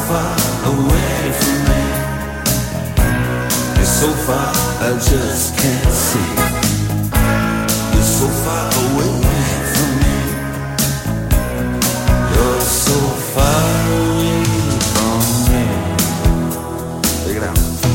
far away from me. You're so far, I just can't see. You're so far away from me. You're so far away from me. Take it out.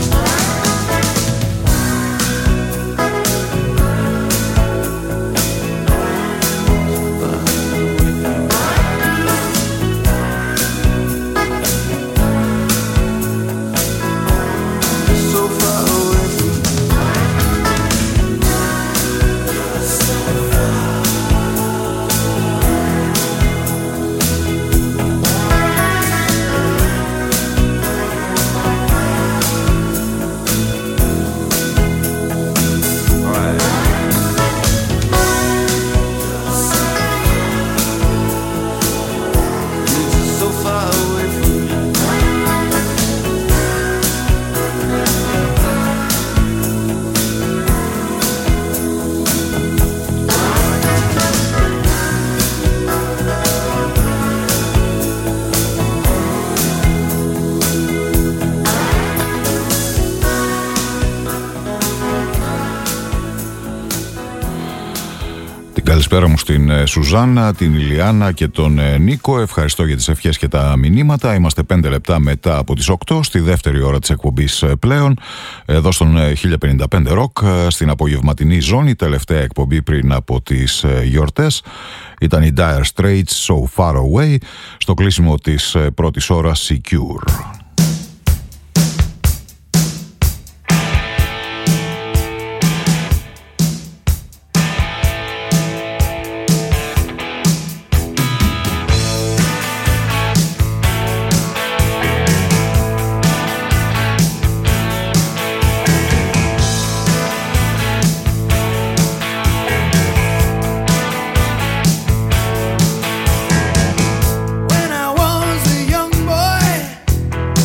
Καλησπέρα μου στην Σουζάννα, την Ηλιάνα και τον Νίκο. Ευχαριστώ για τις ευχές και τα μηνύματα. Είμαστε 5 λεπτά μετά από τις 8 στη δεύτερη ώρα της εκπομπής πλέον. Εδώ στον 1055 Rock, στην απογευματινή ζώνη, τελευταία εκπομπή πριν από τις γιορτές. Ήταν η Dire Straits, So Far Away, στο κλείσιμο της πρώτης ώρας Secure. When I was a young boy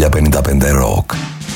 90-55 Rock.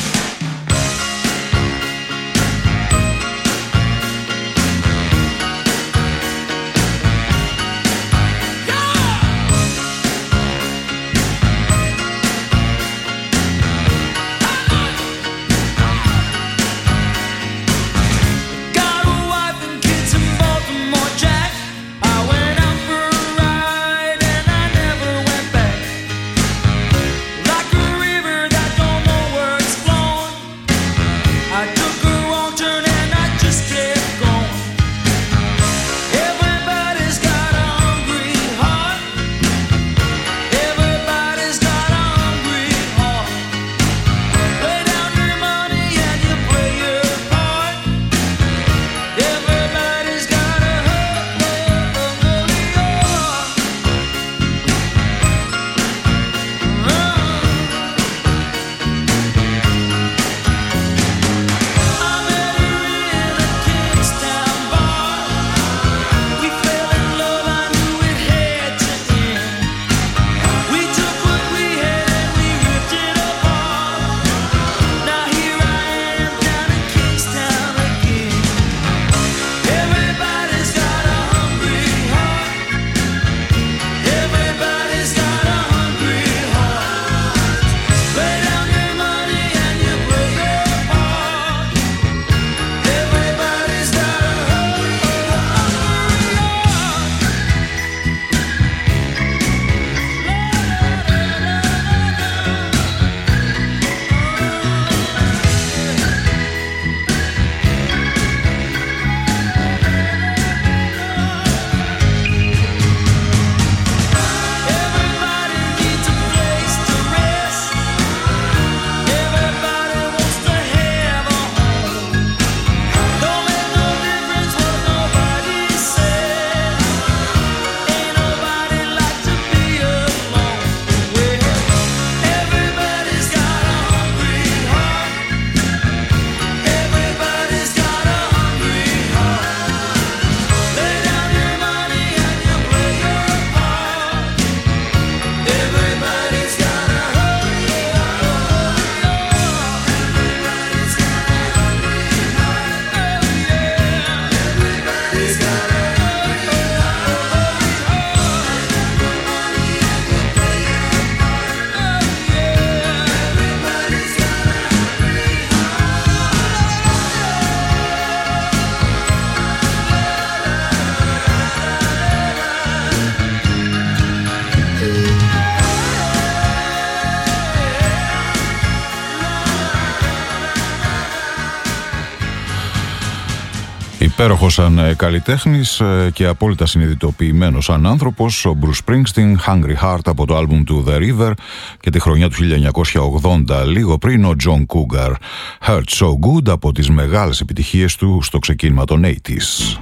Υπέροχος σαν καλλιτέχνης και απόλυτα συνειδητοποιημένος σαν άνθρωπος, ο Bruce Springsteen, Hungry Heart από το άλμπουμ του The River, και τη χρονιά του 1980, λίγο πριν, ο John Cougar, Hurt So Good, από τις μεγάλες επιτυχίες του στο ξεκίνημα των 80's.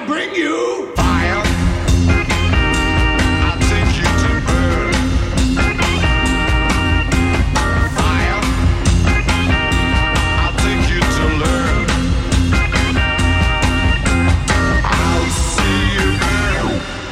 bring you fire. I'll take you to burn. Fire. I'll take you to learn. I'll see you burn.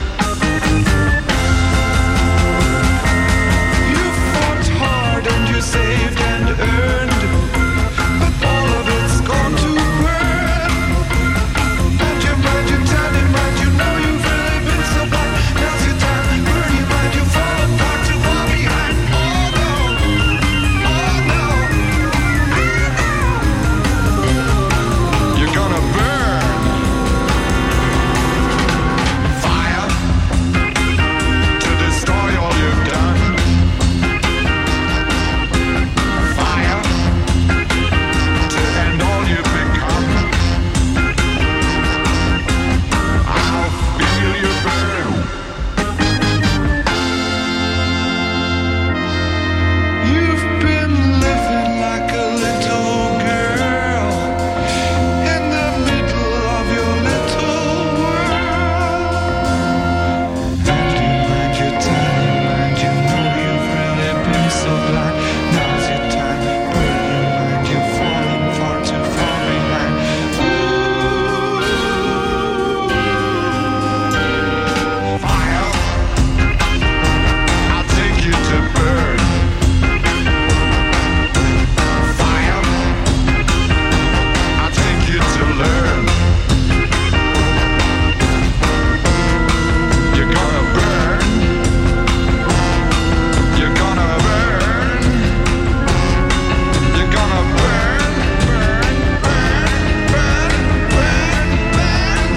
You fought hard and you saved and earned, but all of it's gone to burn. And your mind, your time, your mind, you know you've really been so blind. Now's your time, burn your mind, you fall apart, too far behind. Oh no, oh no. You're gonna burn. Fire to destroy all you've done. Fire to end all you've become. I'll feel you burn. You've been living like a little girl in the middle of your little world. And you mind your tiny mind, you know you've really been so blind. Now's your time, burn your mind, you're falling far too far behind. Fire, I'll take you to burn. Fire, I'll take you to learn. You're gonna burn. You're gonna burn. You're gonna burn, burn, burn, burn, burn,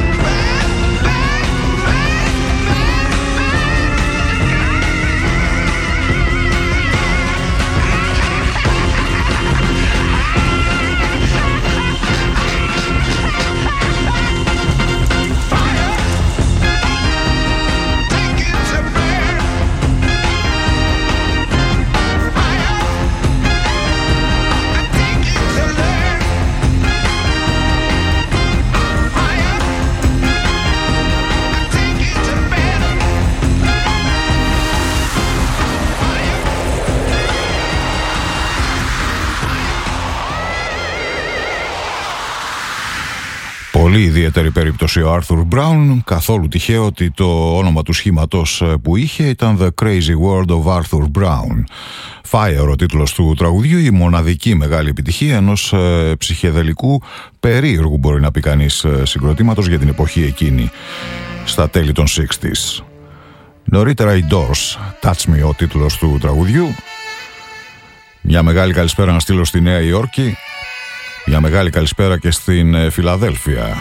Πολύ ιδιαίτερη περίπτωση ο Άρθουρ Μπράουν, καθόλου τυχαίο ότι το όνομα του σχήματος που είχε ήταν The Crazy World of Arthur Brown. Fire ο τίτλος του τραγουδιού, η μοναδική μεγάλη επιτυχία ενός ψυχεδελικού περίεργου, μπορεί να πει κανείς, συγκροτήματος για την εποχή εκείνη, στα τέλη των 60s. Νωρίτερα οι Doors, Touch Me ο τίτλος του τραγουδιού. Μια μεγάλη καλησπέρα να στείλω στη Νέα Υόρκη. Μια μεγάλη καλησπέρα και στην Φιλαδέλφια.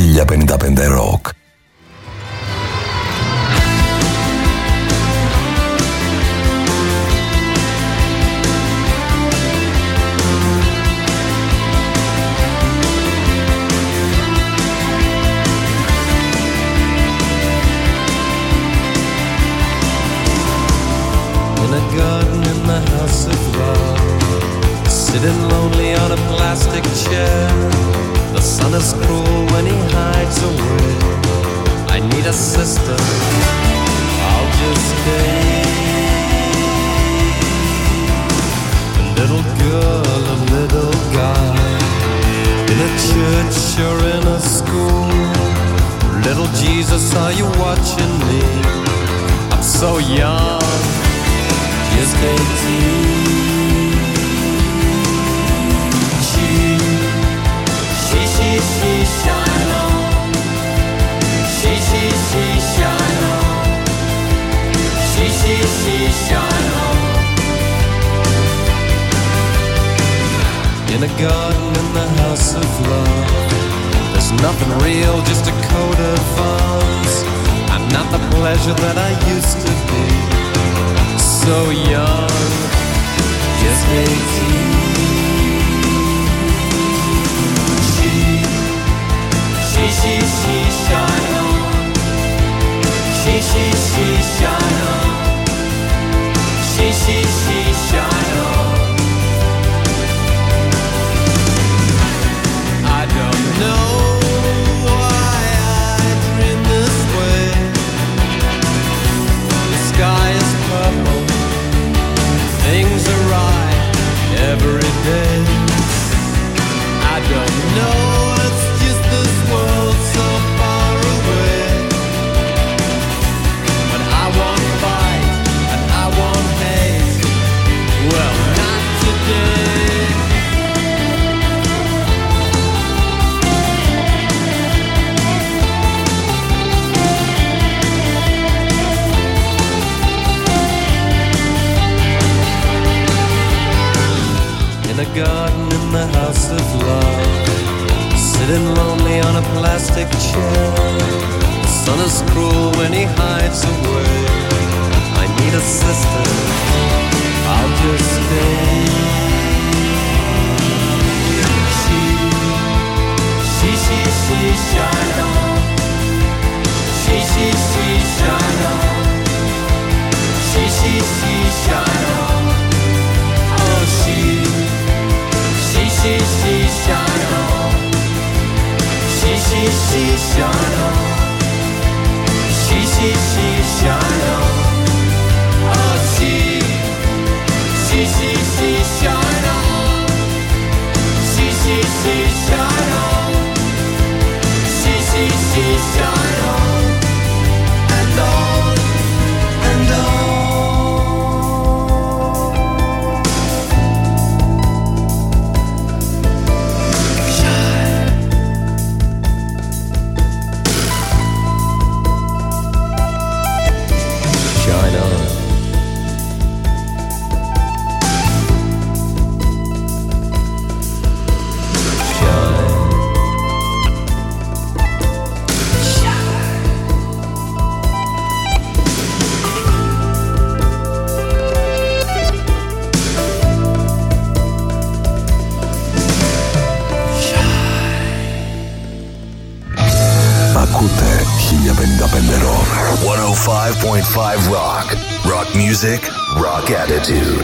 1055 Rock. Sitting lonely on a plastic chair. The sun is cruel when he hides away. I need a sister, I'll just stay. A little girl, a little guy, in a church or in a school. Little Jesus, are you watching me? I'm so young, just 18. She shine on. She shine on. She shine on. In a garden in the house of love, there's nothing real, just a coat of arms. I'm not the pleasure that I used to be. So young, just 18. She shine on. She shine on. She shine on. I don't know why I dream this way. The sky is purple, things are right every day. I don't know. World so far away, but I won't fight and I won't hate. Well, not today. In a garden in the house of love, sitting lonely on a plastic chair. The sun is cruel when he hides away. I need a sister, I'll just stay. She shine on. She shine on. She shine on. Oh, she shine on. She shine on. She shine on. Oh, she shine on. She shine on. She shine on. And on and on. Ακούτε 1055 Rock. 105.5 Rock. Rock music, rock attitude.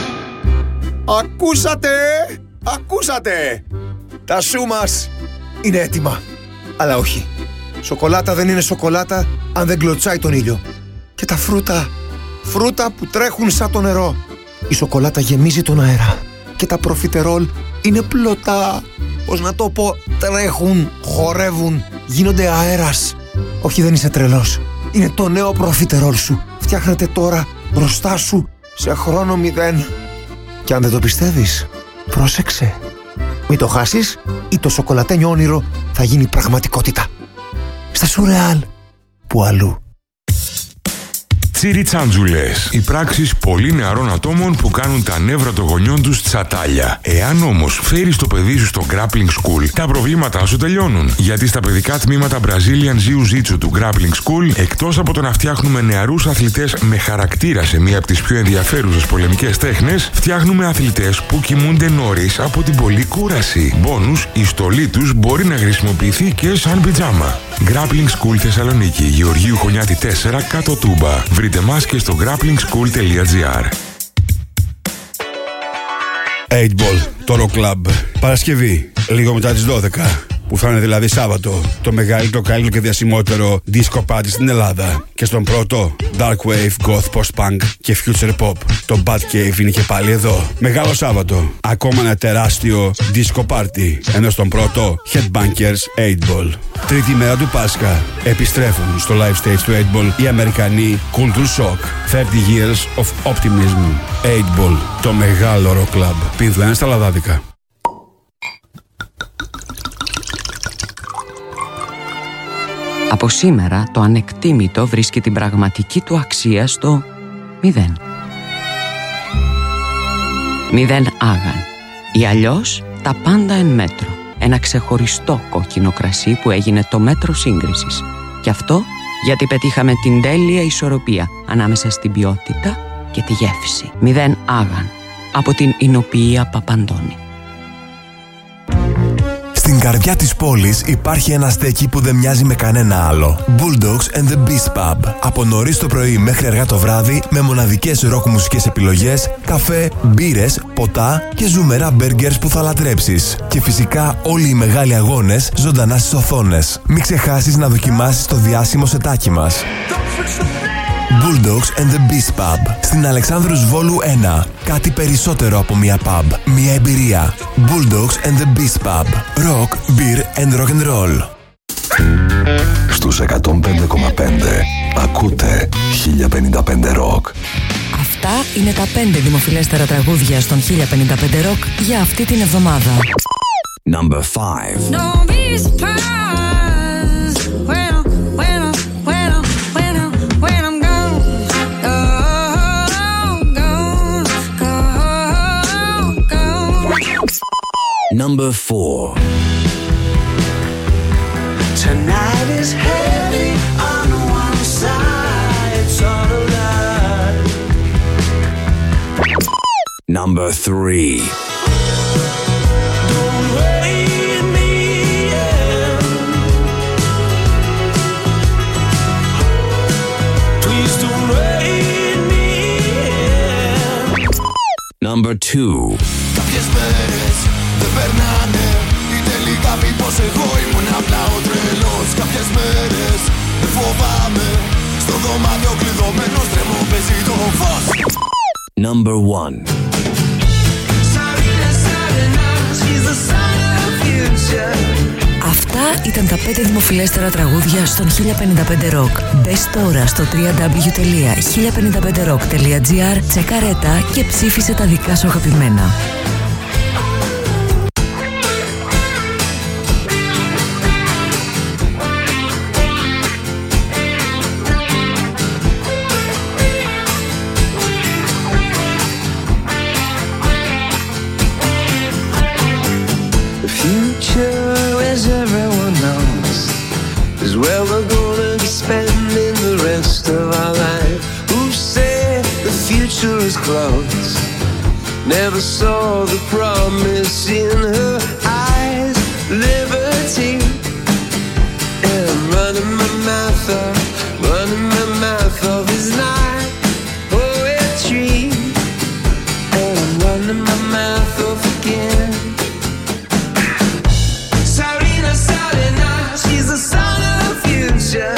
Ακούσατε! Τα σου μας είναι έτοιμα. Αλλά όχι. Σοκολάτα δεν είναι σοκολάτα αν δεν κλωτσάει τον ήλιο. Και τα φρούτα που τρέχουν σαν το νερό. Η σοκολάτα γεμίζει τον αέρα. Και τα προφιτερόλ είναι πλωτά. Πώς να το πω, τρέχουν, χορεύουν, γίνονται αέρας. Όχι, δεν είσαι τρελός. Είναι το νέο προφιτερόλ σου. Φτιάχνεται τώρα μπροστά σου σε χρόνο 0. Και αν δεν το πιστεύεις, πρόσεξε. Μην το χάσεις ή το σοκολατένιο όνειρο θα γίνει πραγματικότητα. Στα Σουρεάλ, που αλλού. τσιριτσάντζουλες. Οι πράξεις πολύ νεαρών ατόμων που κάνουν τα νεύρα των γονιών τους τσατάλια. Εάν όμως φέρεις το παιδί σου στο Grappling School, τα προβλήματά σου τελειώνουν. Γιατί στα παιδικά τμήματα Brazilian Jiu-Jitsu του Grappling School, εκτός από το να φτιάχνουμε νεαρούς αθλητές με χαρακτήρα σε μία από τις πιο ενδιαφέρουσες πολεμικές τέχνες, φτιάχνουμε αθλητές που κοιμούνται νωρίς από την πολλή κούραση. Μπόνους, η στολή τους μπορεί να χρησιμοποιηθεί και σαν πιτζάμα. Grappling School Θεσσαλονίκη, Γεωργίου Χωνιάτη 4, κάτω Τούμπα. Βρείτε μας και στο grapplingschool.gr. 8Ball, το Rock Club. Παρασκευή, λίγο μετά τις 12. Που θα είναι δηλαδή Σάββατο, το μεγαλύτερο, καλύτερο και διασημότερο disco party στην Ελλάδα. Και στον πρώτο, Dark Wave, Goth, Post-Punk και Future Pop. Το Bad Cave είναι και πάλι εδώ. Μεγάλο Σάββατο, ακόμα ένα τεράστιο disco party. Ενώ στον πρώτο, Headbangers, 8Ball. Τρίτη μέρα του Πάσχα, επιστρέφουν στο live stage του 8Ball οι Αμερικανοί Culture Shock. 30 Years of Optimism. 8Ball, το μεγάλο rock club. Πηδάνε στα λαδάδικα. Από σήμερα το ανεκτήμητο βρίσκει την πραγματική του αξία στο 0. 0 άγαν. Ή αλλιώς τα πάντα εν μέτρο. Ένα ξεχωριστό κόκκινο κρασί που έγινε το μέτρο σύγκρισης. Και αυτό γιατί πετύχαμε την τέλεια ισορροπία ανάμεσα στην ποιότητα και τη γεύση. 0 άγαν. Από την Ινοποιία Παπαντώνη. Στην καρδιά της πόλης υπάρχει ένα στέκι που δεν μοιάζει με κανένα άλλο. Bulldogs and the Beast Pub. Από νωρίς το πρωί μέχρι αργά το βράδυ, με μοναδικές ροκ μουσικές επιλογές, καφέ, μπύρες, ποτά και ζουμερά μπέργκερς που θα λατρέψεις. Και φυσικά όλοι οι μεγάλοι αγώνες ζωντανά στις οθόνες. Μην ξεχάσεις να δοκιμάσεις το διάσημο σετάκι μας. Bulldogs and the Beast Pub. Στην Αλεξάνδρους Βόλου 1. Κάτι περισσότερο από μια pub. Μια εμπειρία. Bulldogs and the Beast Pub. Rock, beer and rock and roll. Στους 105,5 ακούτε 1055 Rock. Αυτά είναι τα 5 δημοφιλέστερα τραγούδια στον 1055 Rock για αυτή την εβδομάδα. Number 5. Number 4. Tonight is heavy on one side, it's all a lie. Number 3. Don't wait me in. Please don't wait me in. Number 2. Κάποιες μέρες δεν περνάνε ή τελικά μήπως εγώ ήμουν απλά ο τρελός. Κάποιες μέρες δεν φοβάμαι, στο δωμάτιο κλειδωμένος τρέμω παίζει το φως. Number 1. Αυτά ήταν τα 5 δημοφιλέστερα τραγούδια στον 1055 Rock. Μπες τώρα στο www.1055rock.gr, τσεκάρε τα και ψήφισε τα δικά σου αγαπημένα. Never saw the promise in her eyes. Liberty. And I'm running my mouth off his night poetry. And I'm running my mouth off again. Sarina, Sarina, she's the son of the future.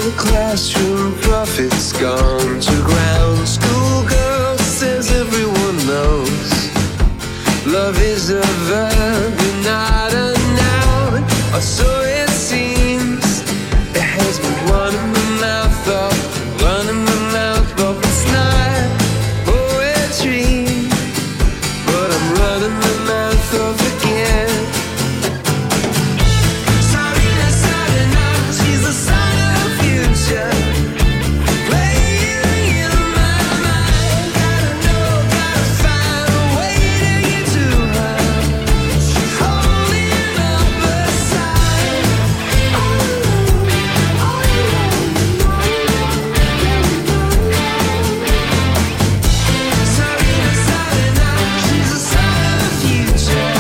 the classroom prophet's gone to ground. Schoolgirl says everyone knows love is a verb and not a noun, or so it seems. It has me running my mouth off, running my mouth off. It's not poetry, but I'm running my mouth off again. Sarina, Sarina, she's the son of the future. Playing in my mind, gotta know, gotta find a way to get to her. She's holding up her side. Sarina, Sarina, she's the son of the future.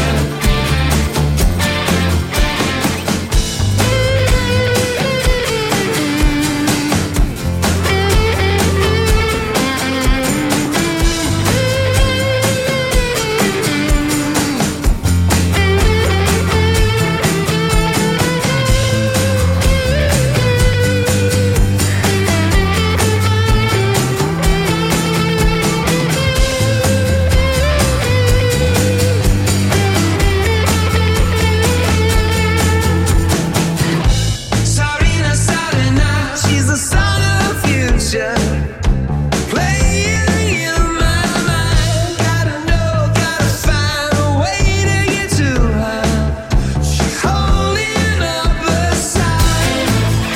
Sarina, Sarina, she's the son of the future. Playing in my mind, gotta know, gotta find a way to get to her. She's holding up her side.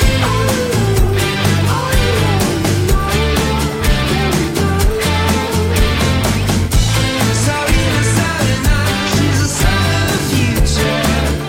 Sarina, Sarina, she's the son of the future.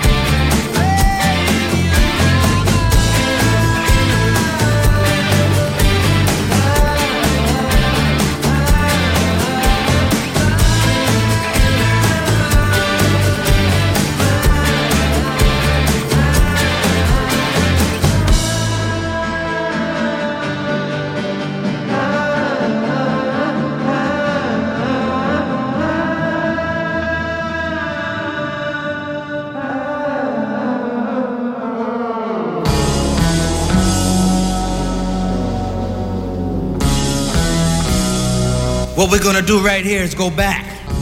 What we're gonna do right here is go back.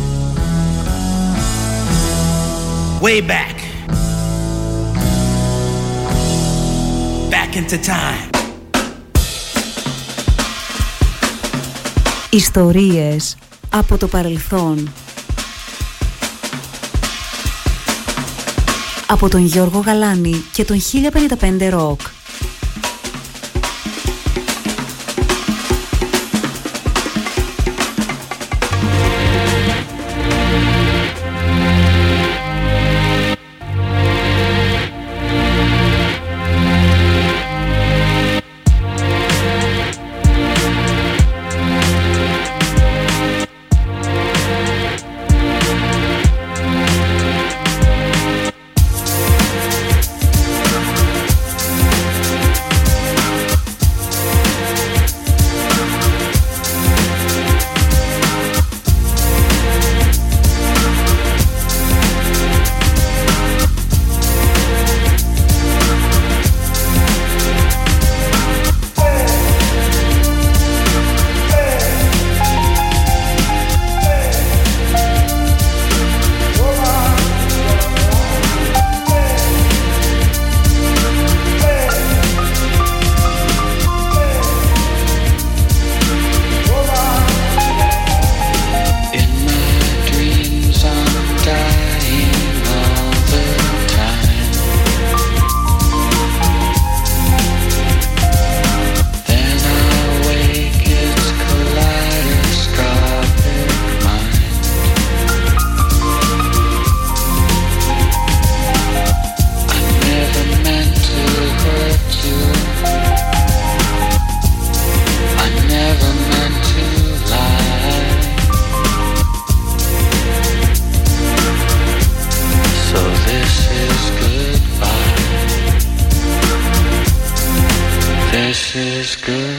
Way back. Back into time. Ιστορίες από το παρελθόν. Από τον Γιώργο Γαλάνη και τον 1055 Rock. is good.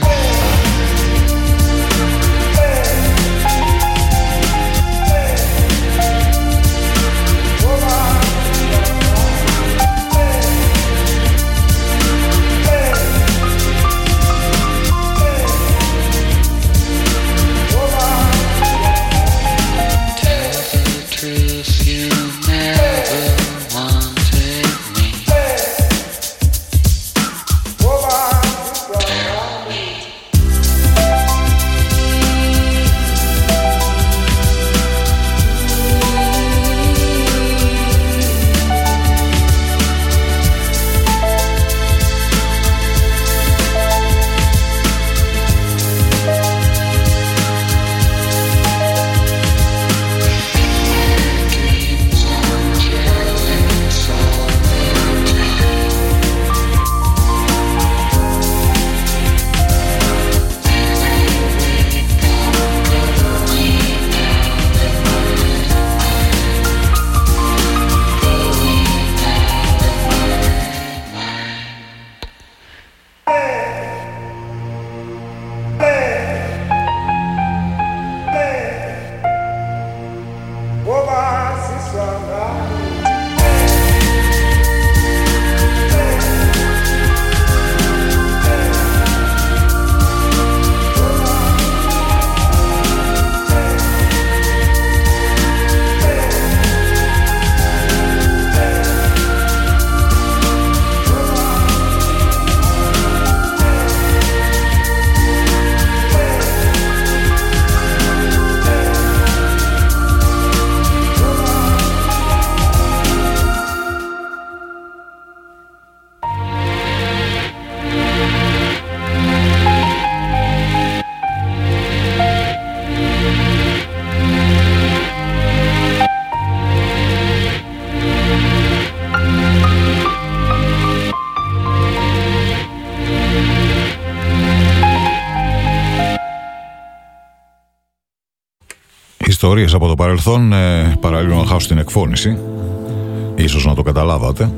Ιστορίες από το παρελθόν, παράλληλο να χάσω την εκφώνηση. Ίσως να το καταλάβατε.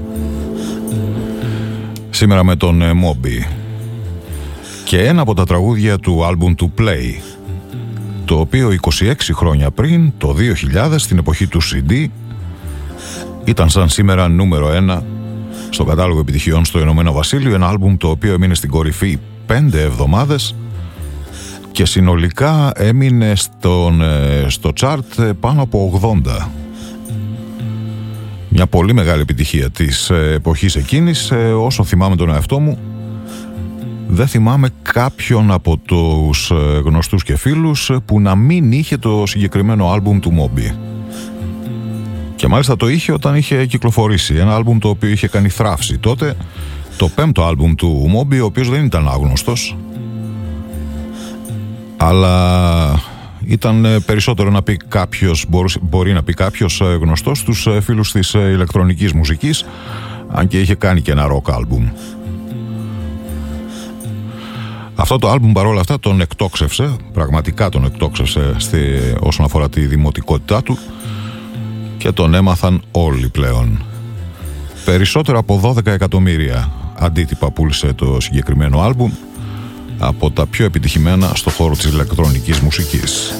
Σήμερα με τον Moby και ένα από τα τραγούδια του άλμπουμ του Play, το οποίο 26 χρόνια πριν, το 2000, στην εποχή του CD, ήταν σαν σήμερα νούμερο 1 στο κατάλογο επιτυχιών στο Ηνωμένο Βασίλειο. Ένα άλμπουμ το οποίο έμεινε στην κορυφή 5 εβδομάδες και συνολικά έμεινε στο chart πάνω από 80. Μια πολύ μεγάλη επιτυχία της εποχής εκείνης. Όσο θυμάμαι τον εαυτό μου, δεν θυμάμαι κάποιον από τους γνωστούς και φίλους που να μην είχε το συγκεκριμένο άλμπουμ του Moby. Και μάλιστα το είχε όταν είχε κυκλοφορήσει. Ένα άλμπουμ το οποίο είχε κάνει θράψη τότε. Το 5ο άλμπουμ του Moby, ο οποίος δεν ήταν άγνωστος, αλλά ήταν περισσότερο να πει κάποιος, μπορεί να πει κάποιος γνωστός στους φίλους της ηλεκτρονικής μουσικής, αν και είχε κάνει και ένα rock άλμπουμ. Αυτό το άλμπουμ παρόλα αυτά τον εκτόξευσε, πραγματικά τον εκτόξευσε όσον αφορά τη δημοτικότητά του, και τον έμαθαν όλοι πλέον. Περισσότερο από 12 εκατομμύρια αντίτυπα πούλησε το συγκεκριμένο άλμπουμ, από τα πιο επιτυχημένα στο χώρο της ηλεκτρονικής μουσικής.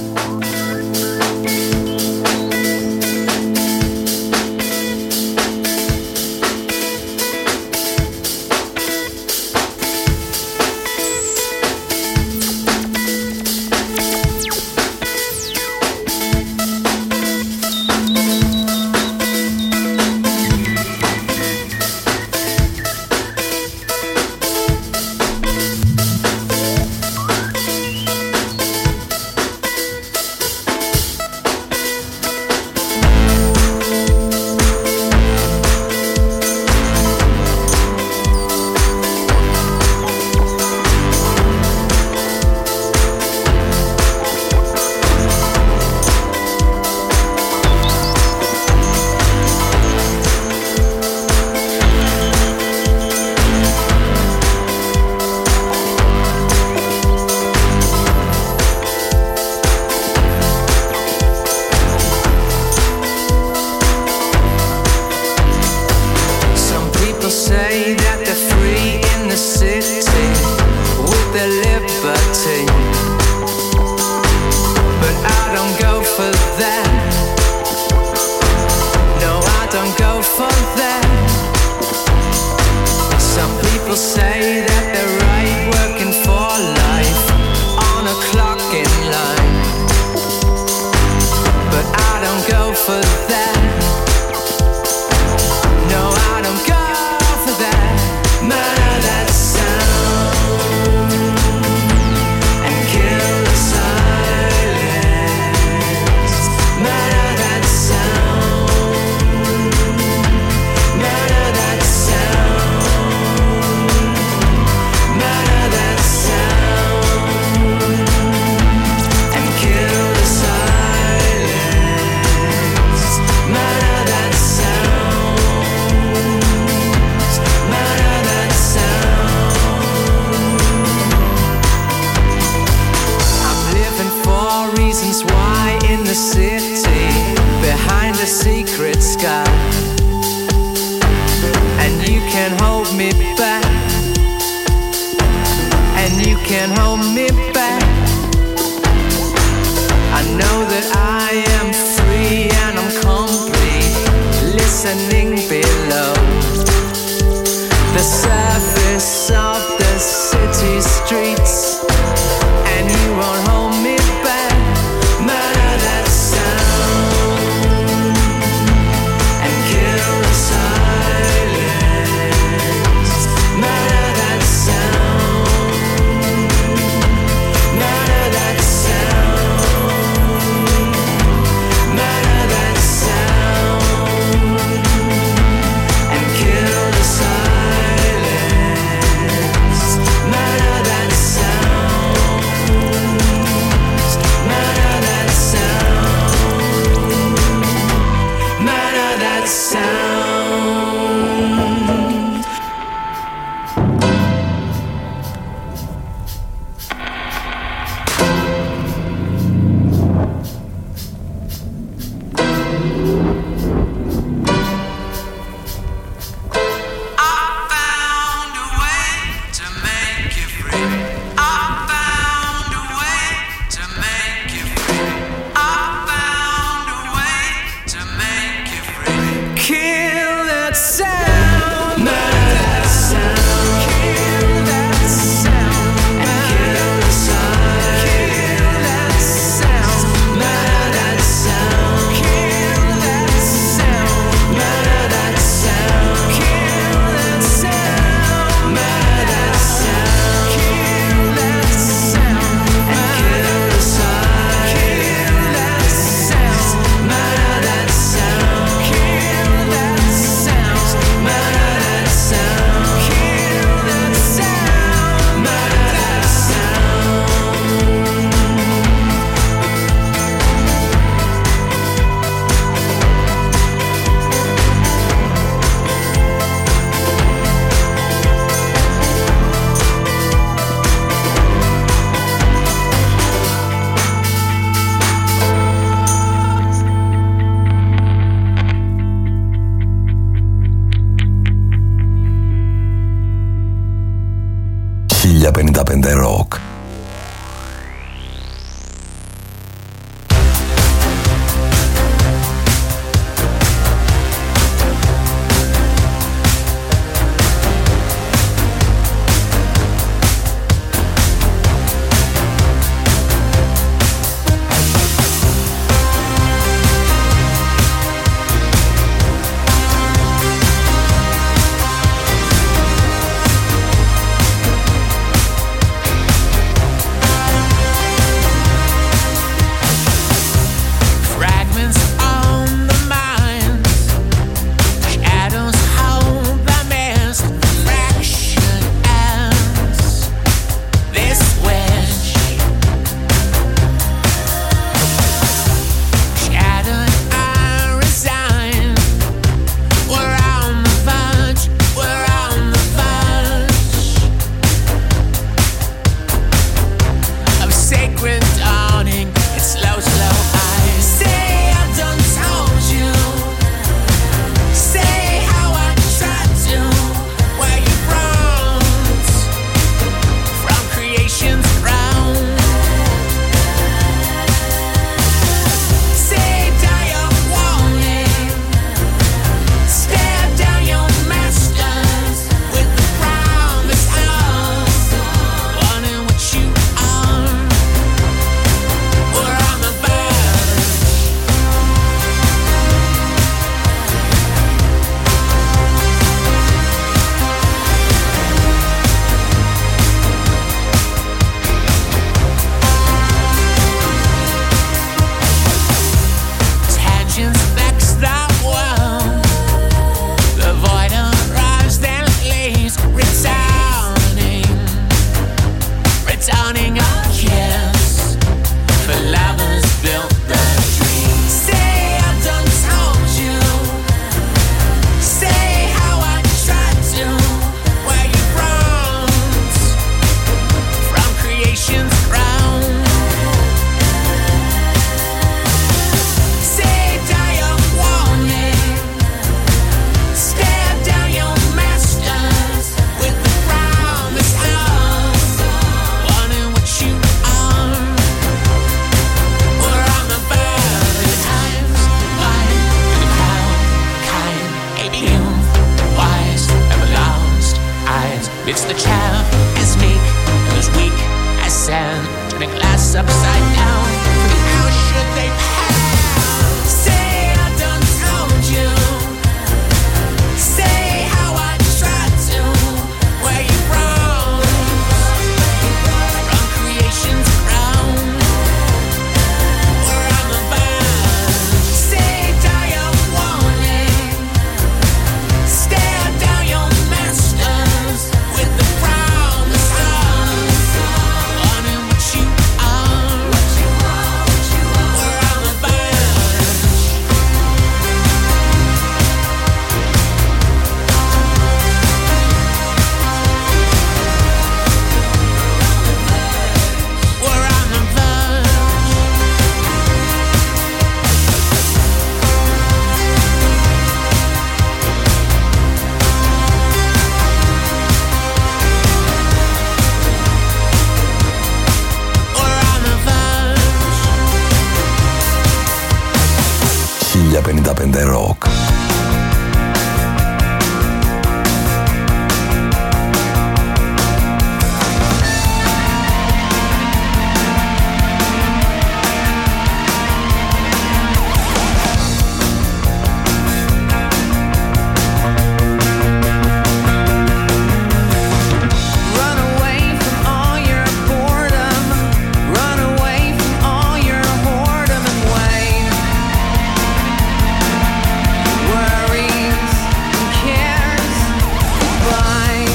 Silence. 1055 Rock. It's the child as meek and as weak as sand, turning glass upside down. How should they pound? Say I done told you. Say how I tried to. Where you rose from creation's crown. Where I'm above. Say die of warning. Stare down your masters with the promise of learning what you are. Where I'm above. Where I'm above. Where I'm above. 1055 Rock. Run away from all your boredom. Run away from all your whoredom and wait. Worries and cares goodbye.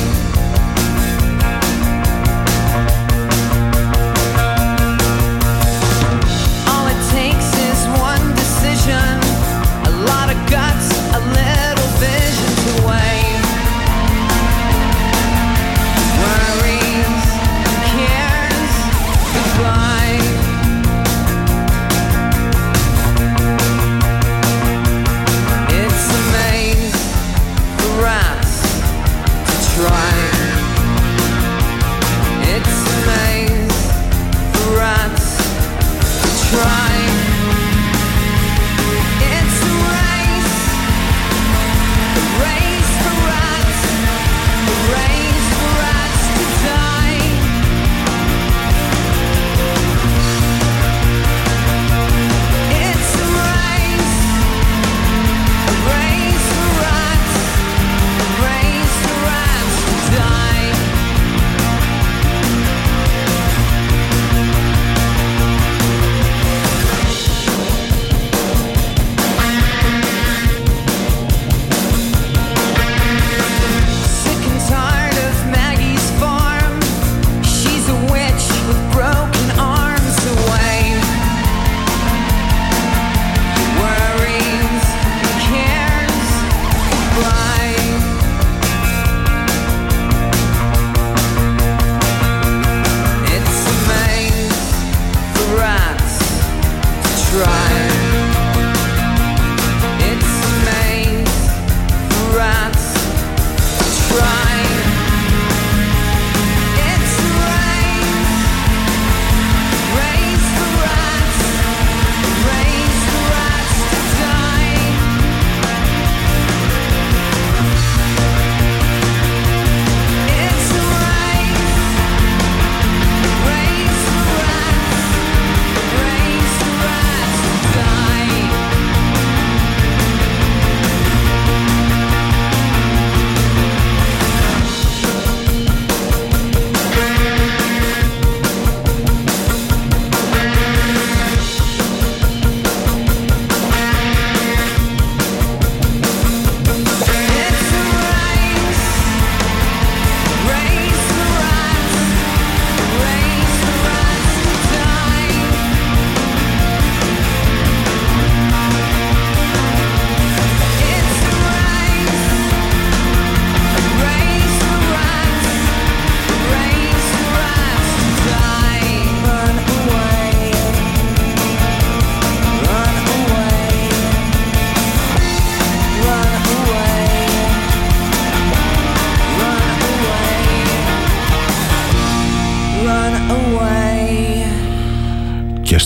All it takes is one decision, a lot of guts, a little vision to wait. Worries and cares goodbye. It's a maze for rats to try. It's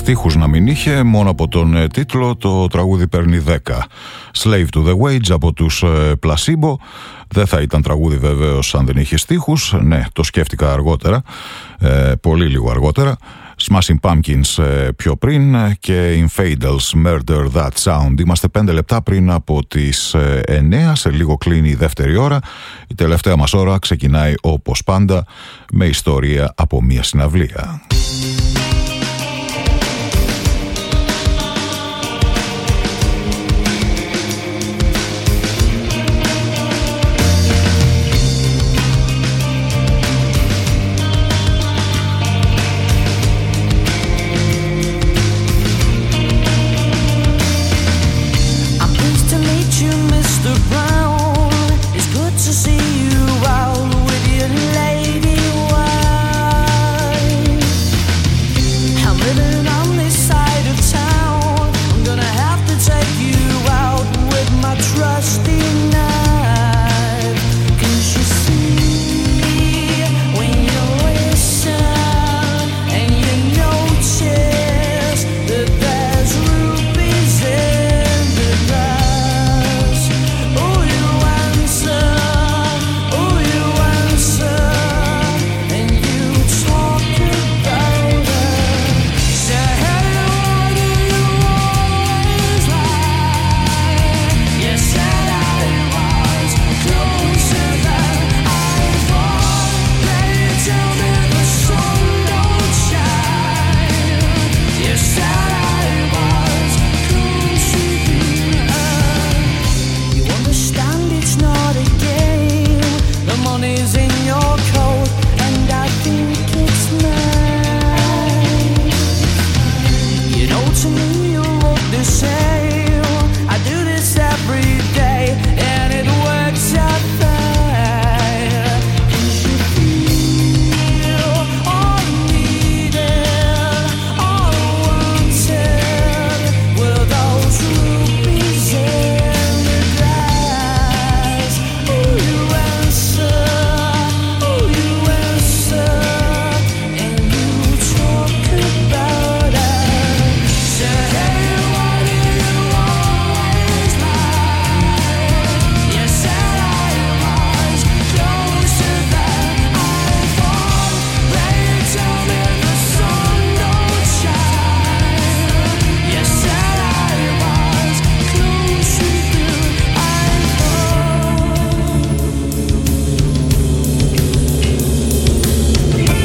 στίχους να μην είχε, μόνο από τον τίτλο το τραγούδι παίρνει 10. Slave to the Wage από τους Placebo. Δεν θα ήταν τραγούδι βεβαίως αν δεν είχε στίχους. Ναι, το σκέφτηκα αργότερα, πολύ λίγο αργότερα. Smashing Pumpkins πιο πριν και Infidels, Murder That Sound. Είμαστε 5 λεπτά πριν από τις 9, σε λίγο κλείνει η δεύτερη ώρα. Η τελευταία μας ώρα ξεκινάει όπως πάντα με ιστορία από μια συναυλία.